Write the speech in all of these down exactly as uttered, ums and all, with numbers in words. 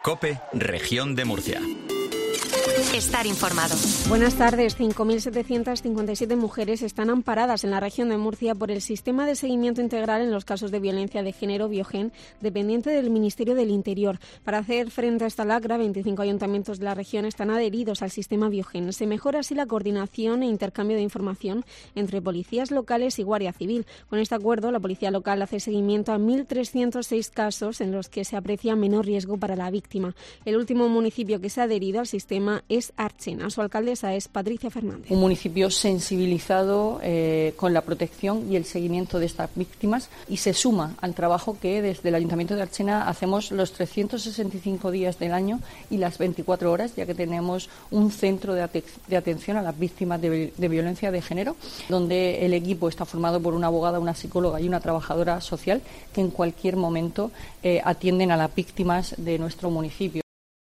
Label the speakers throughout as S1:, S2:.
S1: COPE, Región de Murcia.
S2: Estar informado.
S3: Buenas tardes. cinco mil setecientas cincuenta y siete mujeres están amparadas en la región de Murcia por el Sistema de Seguimiento Integral en los casos de violencia de género, Biogen, dependiente del Ministerio del Interior. Para hacer frente a esta lacra, veinticinco ayuntamientos de la región están adheridos al sistema Biogen. Se mejora así la coordinación e intercambio de información entre policías locales y Guardia Civil. Con este acuerdo, la policía local hace seguimiento a mil trescientos seis casos en los que se aprecia menor riesgo para la víctima. El último municipio que se ha adherido al sistema es Archena. Su alcaldesa es Patricia Fernández.
S4: Un municipio sensibilizado eh, con la protección y el seguimiento de estas víctimas, y se suma al trabajo que desde el Ayuntamiento de Archena hacemos los trescientos sesenta y cinco días del año y las veinticuatro horas, ya que tenemos un centro de, ate- de atención a las víctimas de, de violencia de género, donde el equipo está formado por una abogada, una psicóloga y una trabajadora social que en cualquier momento eh, atienden a las víctimas de nuestro municipio.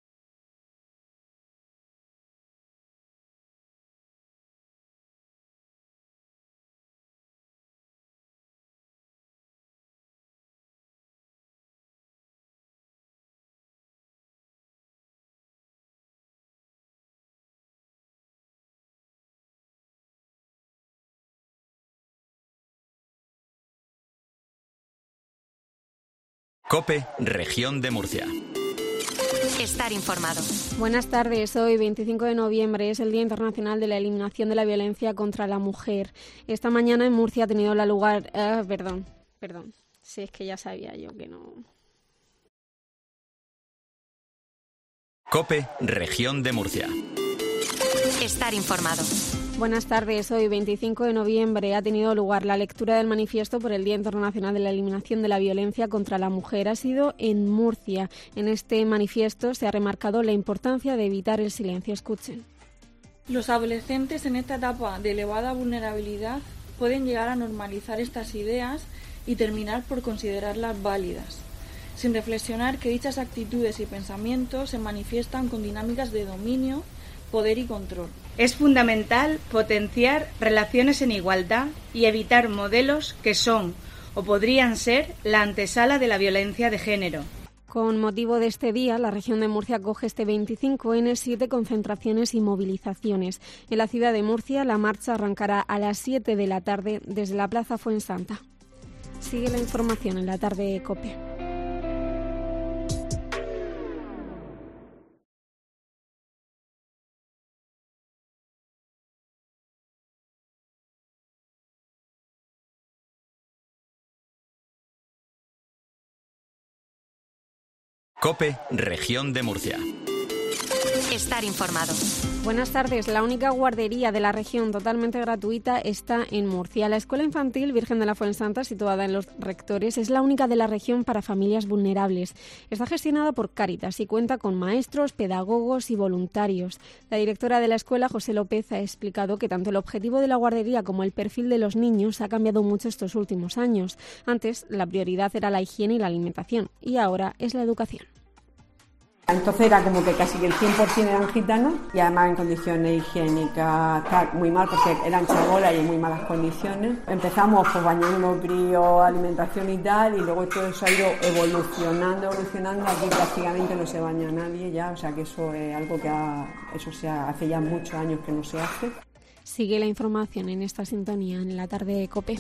S1: COPE, Región de Murcia.
S2: Estar informado.
S3: Buenas tardes. Hoy, veinticinco de noviembre, es el Día Internacional de la Eliminación de la Violencia contra la Mujer. Esta mañana en Murcia ha tenido la lugar... Uh, perdón, perdón. Sí, es que ya sabía yo que no...
S1: COPE, Región de Murcia.
S2: Estar informado.
S3: Buenas tardes. Hoy, veinticinco de noviembre, ha tenido lugar la lectura del manifiesto por el Día Internacional de la Eliminación de la Violencia contra la Mujer. Ha sido en Murcia. En este manifiesto se ha remarcado la importancia de evitar el silencio. Escuchen.
S5: Los adolescentes en esta etapa de elevada vulnerabilidad pueden llegar a normalizar estas ideas y terminar por considerarlas válidas, sin reflexionar que dichas actitudes y pensamientos se manifiestan con dinámicas de dominio, poder y control.
S6: Es fundamental potenciar relaciones en igualdad y evitar modelos que son o podrían ser la antesala de la violencia de género.
S3: Con motivo de este día, la región de Murcia acoge este veinticinco ene siete concentraciones y movilizaciones. En la ciudad de Murcia, la marcha arrancará a las siete de la tarde desde la Plaza Fuensanta. Sigue la información en la tarde de COPE.
S1: COPE, Región de Murcia.
S2: Estar informado.
S3: Buenas tardes. La única guardería de la región totalmente gratuita está en Murcia. La Escuela Infantil Virgen de la Fuensanta, situada en Los Rectores, es la única de la región para familias vulnerables. Está gestionada por Cáritas y cuenta con maestros, pedagogos y voluntarios. La directora de la escuela, José López, ha explicado que tanto el objetivo de la guardería como el perfil de los niños ha cambiado mucho estos últimos años. Antes, la prioridad era la higiene y la alimentación, y ahora es la educación.
S7: Entonces era como que casi que el cien por ciento eran gitanos y además en condiciones higiénicas tal, muy mal porque eran chabolas y en muy malas condiciones. Empezamos pues bañando críos, alimentación y tal, y luego todo eso ha ido evolucionando, evolucionando. Aquí prácticamente no se baña nadie ya, o sea que eso es algo que ha, eso se ha, hace ya muchos años que no se hace.
S3: Sigue la información en esta sintonía en la tarde de COPE.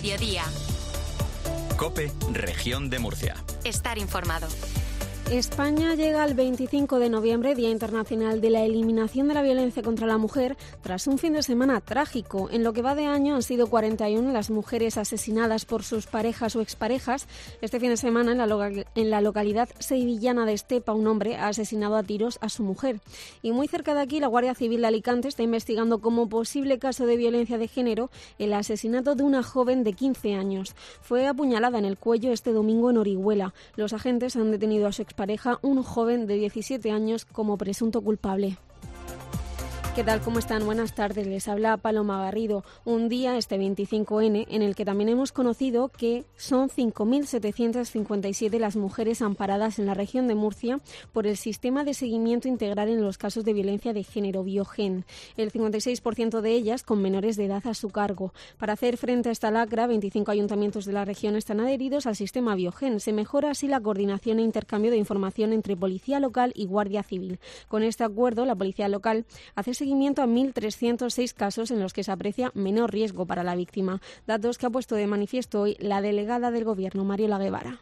S2: mediodía.
S1: COPE, Región de Murcia.
S2: Estar informado.
S3: España llega al veinticinco de noviembre, Día Internacional de la Eliminación de la Violencia contra la Mujer, tras un fin de semana trágico. En lo que va de año han sido cuarenta y una las mujeres asesinadas por sus parejas o exparejas. Este fin de semana, en la, loca- en la localidad sevillana de Estepa, un hombre ha asesinado a tiros a su mujer. Y muy cerca de aquí, la Guardia Civil de Alicante está investigando como posible caso de violencia de género el asesinato de una joven de quince años. Fue apuñalada en el cuello este domingo en Orihuela. Los agentes han detenido a su expareja, un joven de diecisiete años, como presunto culpable. ¿Qué tal? ¿Cómo están? Buenas tardes. Les habla Paloma Garrido. Un día, este veinticinco ene, en el que también hemos conocido que son cinco mil setecientas cincuenta y siete las mujeres amparadas en la región de Murcia por el sistema de seguimiento integral en los casos de violencia de género, Biogen. El cincuenta y seis por ciento de ellas con menores de edad a su cargo. Para hacer frente a esta lacra, veinticinco ayuntamientos de la región están adheridos al sistema Biogen. Se mejora así la coordinación e intercambio de información entre Policía Local y Guardia Civil. Con este acuerdo, la Policía Local hace seguimiento a mil trescientos seis casos en los que se aprecia menor riesgo para la víctima. Datos que ha puesto de manifiesto hoy la delegada del Gobierno, Mariola Guevara.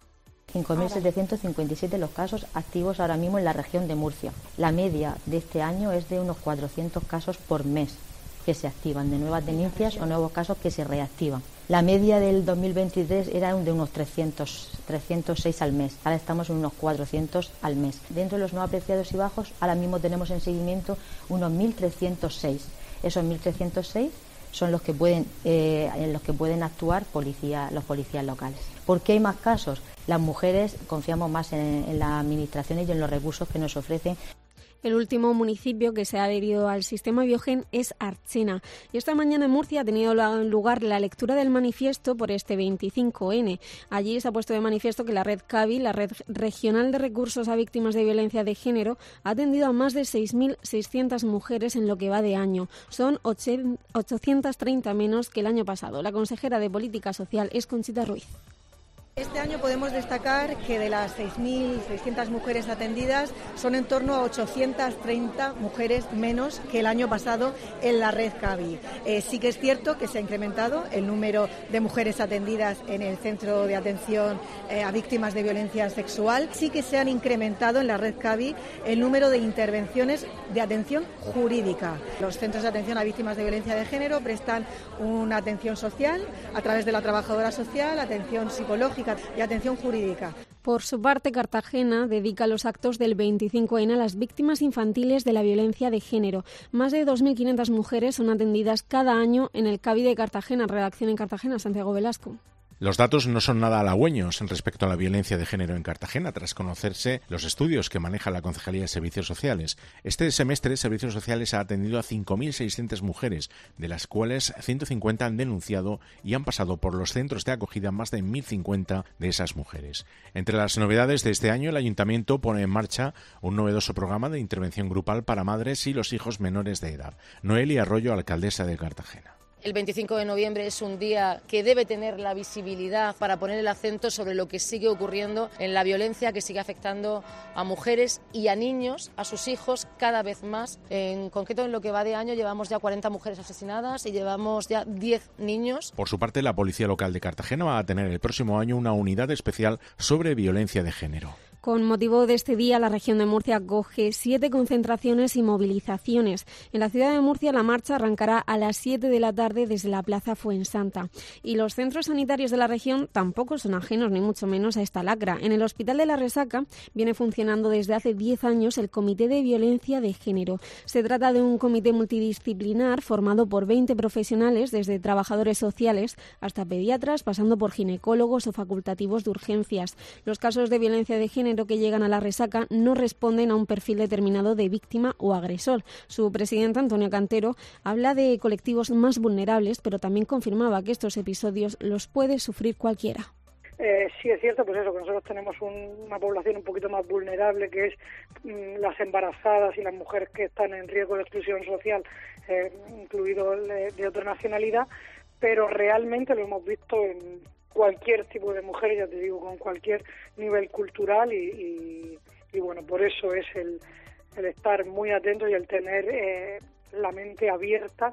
S8: cinco mil setecientos cincuenta y siete los casos activos ahora mismo en la región de Murcia. La media de este año es de unos cuatrocientos casos por mes que se activan, de nuevas denuncias o nuevos casos que se reactivan. La media del dos mil veintitrés era de unos trescientos, trescientos seis al mes. Ahora estamos en unos cuatrocientos al mes. Dentro de los no apreciados y bajos, ahora mismo tenemos en seguimiento unos mil trescientos seis. Esos mil trescientos seis son los que pueden, eh, en los que pueden actuar policía, los policías locales. ¿Por qué hay más casos? Las mujeres confiamos más en, en las administraciones y en los recursos que nos ofrecen.
S3: El último municipio que se ha adherido al sistema Biogen es Archena. Y esta mañana en Murcia ha tenido lugar la lectura del manifiesto por este veinticinco ene. Allí se ha puesto de manifiesto que la red CAVI, la Red Regional de Recursos a Víctimas de Violencia de Género, ha atendido a más de seis mil seiscientas mujeres en lo que va de año. Son ochocientas treinta menos que el año pasado. La consejera de Política Social es Conchita Ruiz.
S9: Este año podemos destacar que de las seis mil seiscientas mujeres atendidas son en torno a ochocientas treinta mujeres menos que el año pasado en la red CAVI. Eh, sí que es cierto que se ha incrementado el número de mujeres atendidas en el Centro de Atención eh, a Víctimas de Violencia Sexual. Sí que se han incrementado en la red CAVI el número de intervenciones de atención jurídica. Los centros de atención a víctimas de violencia de género prestan una atención social a través de la trabajadora social, atención psicológica y atención jurídica.
S3: Por su parte, Cartagena dedica los actos del veinticinco ene a las víctimas infantiles de la violencia de género. Más de dos mil quinientas mujeres son atendidas cada año en el CAVI de Cartagena. Redacción en Cartagena, Santiago Velasco.
S10: Los datos no son nada halagüeños respecto a la violencia de género en Cartagena, tras conocerse los estudios que maneja la Concejalía de Servicios Sociales. Este semestre, Servicios Sociales ha atendido a cinco mil seiscientas mujeres, de las cuales ciento cincuenta han denunciado y han pasado por los centros de acogida más de mil cincuenta de esas mujeres. Entre las novedades de este año, el Ayuntamiento pone en marcha un novedoso programa de intervención grupal para madres y los hijos menores de edad. Noelia Arroyo, alcaldesa de Cartagena.
S11: El veinticinco de noviembre es un día que debe tener la visibilidad para poner el acento sobre lo que sigue ocurriendo en la violencia que sigue afectando a mujeres y a niños, a sus hijos, cada vez más. En concreto, en lo que va de año llevamos ya cuarenta mujeres asesinadas y llevamos ya diez niños.
S10: Por su parte, la Policía Local de Cartagena va a tener el próximo año una unidad especial sobre violencia de género.
S3: Con motivo de este día, la región de Murcia acoge siete concentraciones y movilizaciones. En la ciudad de Murcia, la marcha arrancará a las siete de la tarde desde la Plaza Fuensanta. Y los centros sanitarios de la región tampoco son ajenos, ni mucho menos, a esta lacra. En el Hospital de la Resaca viene funcionando desde hace diez años el Comité de Violencia de Género. Se trata de un comité multidisciplinar formado por veinte profesionales, desde trabajadores sociales hasta pediatras, pasando por ginecólogos o facultativos de urgencias. Los casos de violencia de género que llegan a la Resaca no responden a un perfil determinado de víctima o agresor. Su presidenta, Antonio Cantero, habla de colectivos más vulnerables, pero también confirmaba que estos episodios los puede sufrir cualquiera.
S12: Eh, sí es cierto, pues eso, que nosotros tenemos un, una población un poquito más vulnerable, que es mmm, las embarazadas y las mujeres que están en riesgo de exclusión social, eh, incluido de, de otra nacionalidad, pero realmente lo hemos visto en cualquier tipo de mujer, ya te digo, con cualquier nivel cultural y, y, y bueno, por eso es el, el estar muy atento y el tener eh, la mente abierta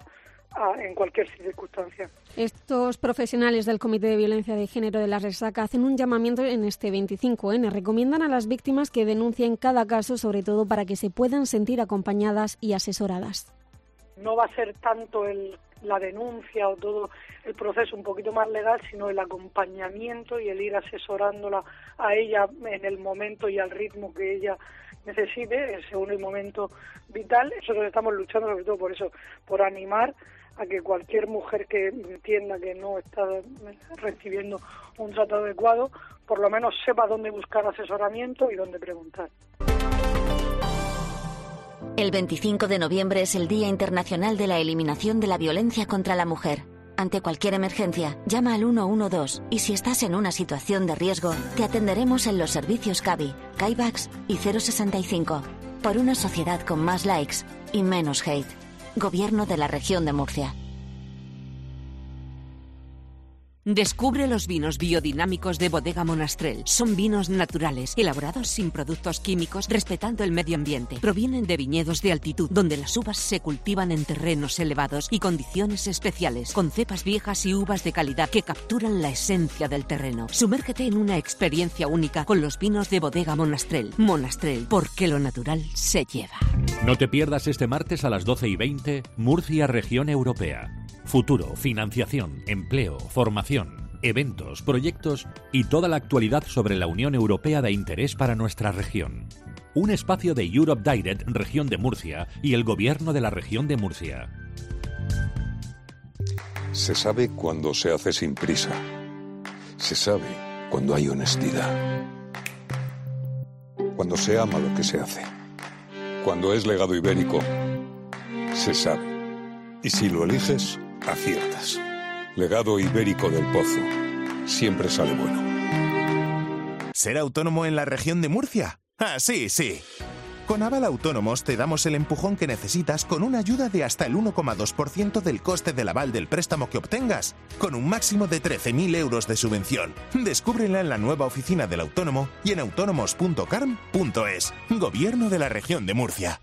S12: a, en cualquier circunstancia.
S3: Estos profesionales del Comité de Violencia de Género de la Resaca hacen un llamamiento en este veinticinco ene. Recomiendan a las víctimas que denuncien cada caso, sobre todo para que se puedan sentir acompañadas y asesoradas.
S12: No va a ser tanto el, la denuncia o todo el proceso un poquito más legal, sino el acompañamiento y el ir asesorándola a ella en el momento y al ritmo que ella necesite, según el momento vital. Nosotros estamos luchando sobre todo por eso, por animar a que cualquier mujer que entienda que no está recibiendo un trato adecuado, por lo menos sepa dónde buscar asesoramiento y dónde preguntar.
S13: El veinticinco de noviembre es el Día Internacional de la Eliminación de la Violencia contra la Mujer. Ante cualquier emergencia, llama al uno uno dos y si estás en una situación de riesgo, te atenderemos en los servicios CABI, CAIBAX y cero sesenta y cinco. Por una sociedad con más likes y menos hate. Gobierno de la Región de Murcia.
S14: Descubre los vinos biodinámicos de Bodega Monastrell. Son vinos naturales, elaborados sin productos químicos, respetando el medio ambiente. Provienen de viñedos de altitud, donde las uvas se cultivan en terrenos elevados y condiciones especiales, con cepas viejas y uvas de calidad que capturan la esencia del terreno. Sumérgete en una experiencia única con los vinos de Bodega Monastrell. Monastrell, porque lo natural se lleva.
S15: No te pierdas este martes a las doce y veinte, Murcia Región Europea. Futuro, financiación, empleo, formación, eventos, proyectos y toda la actualidad sobre la Unión Europea de interés para nuestra región. Un espacio de Europe Direct, Región de Murcia y el Gobierno de la Región de Murcia.
S16: Se sabe cuando se hace sin prisa. Se sabe cuando hay honestidad. Cuando se ama lo que se hace. Cuando es legado ibérico, se sabe. Y si lo eliges, aciertas. Legado ibérico del Pozo. Siempre sale bueno.
S17: ¿Ser autónomo en la región de Murcia? Ah, sí, sí. Con Aval Autónomos te damos el empujón que necesitas con una ayuda de hasta el uno coma dos por ciento del coste del aval del préstamo que obtengas, con un máximo de trece mil euros de subvención. Descúbrela en la nueva oficina del autónomo y en autónomos punto carm punto es. Gobierno de la Región de Murcia.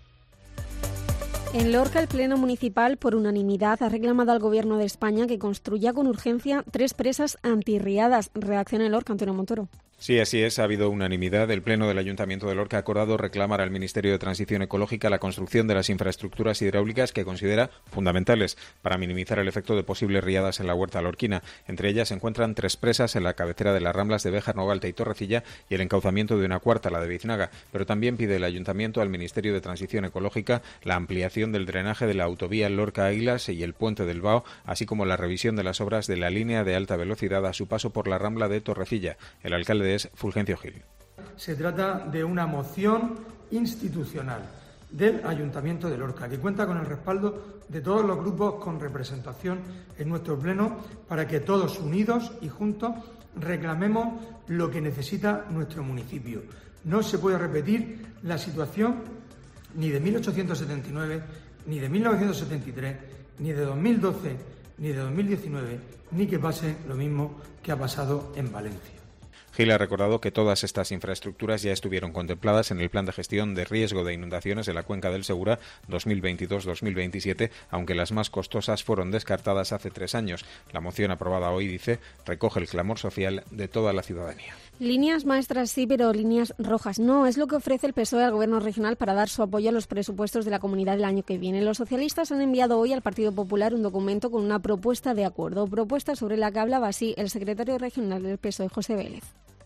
S3: En Lorca, el Pleno Municipal, por unanimidad, ha reclamado al Gobierno de España que construya con urgencia tres presas antirriadas. Reacciona en Lorca, Antonio Montoro.
S18: Sí, así es. Ha habido unanimidad. El Pleno del Ayuntamiento de Lorca ha acordado reclamar al Ministerio de Transición Ecológica la construcción de las infraestructuras hidráulicas que considera fundamentales para minimizar el efecto de posibles riadas en la huerta lorquina. Entre ellas se encuentran tres presas en la cabecera de las ramblas de Béjar, Novalta y Torrecilla y el encauzamiento de una cuarta, la de Biznaga. Pero también pide el Ayuntamiento al Ministerio de Transición Ecológica la ampliación del drenaje de la autovía Lorca-Águilas y el puente del Bao, así como la revisión de las obras de la línea de alta velocidad a su paso por la rambla de Torrecilla. El alcalde es Fulgencio Gil.
S19: Se trata de una moción institucional del Ayuntamiento de Lorca, que cuenta con el respaldo de todos los grupos con representación en nuestro pleno, para que todos unidos y juntos reclamemos lo que necesita nuestro municipio. No se puede repetir la situación ni de mil ochocientos setenta y nueve, ni de mil novecientos setenta y tres, ni de dos mil doce, ni de dos mil diecinueve, ni que pase lo mismo que ha pasado en Valencia.
S18: Gil ha recordado que todas estas infraestructuras ya estuvieron contempladas en el Plan de Gestión de Riesgo de Inundaciones de la Cuenca del Segura dos mil veintidós dos mil veintisiete, aunque las más costosas fueron descartadas hace tres años. La moción aprobada hoy, dice, recoge el clamor social de toda la ciudadanía.
S3: Líneas maestras sí, pero líneas rojas no. Es lo que ofrece el P S O E al Gobierno regional para dar su apoyo a los presupuestos de la comunidad del año que viene. Los socialistas han enviado hoy al Partido Popular un documento con una propuesta de acuerdo, propuesta sobre la que hablaba así el secretario regional del P S O E, José Vélez.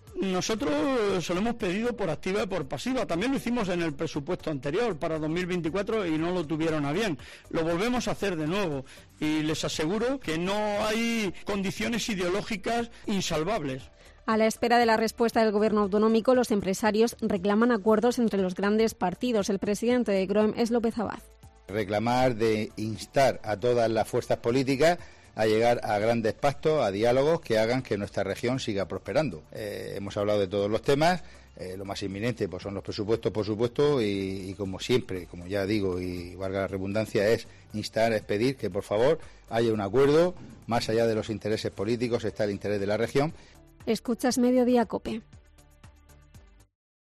S20: Nosotros se lo hemos pedido por activa y por pasiva. También lo hicimos en el presupuesto anterior para dos mil veinticuatro y no lo tuvieron a bien. Lo volvemos a hacer de nuevo y les aseguro que no hay condiciones ideológicas insalvables.
S3: A la espera de la respuesta del Gobierno autonómico, los empresarios reclaman acuerdos entre los grandes partidos. El presidente de Groem es López Abad.
S21: Reclamar de instar a todas las fuerzas políticas a llegar a grandes pactos, a diálogos que hagan que nuestra región siga prosperando. Eh, hemos hablado de todos los temas, eh, lo más inminente pues son los presupuestos, por supuesto, y, y como siempre, como ya digo, y valga la redundancia, es instar, es pedir que por favor haya un acuerdo, más allá de los intereses políticos está el interés de la región.
S3: Escuchas Mediodía COPE.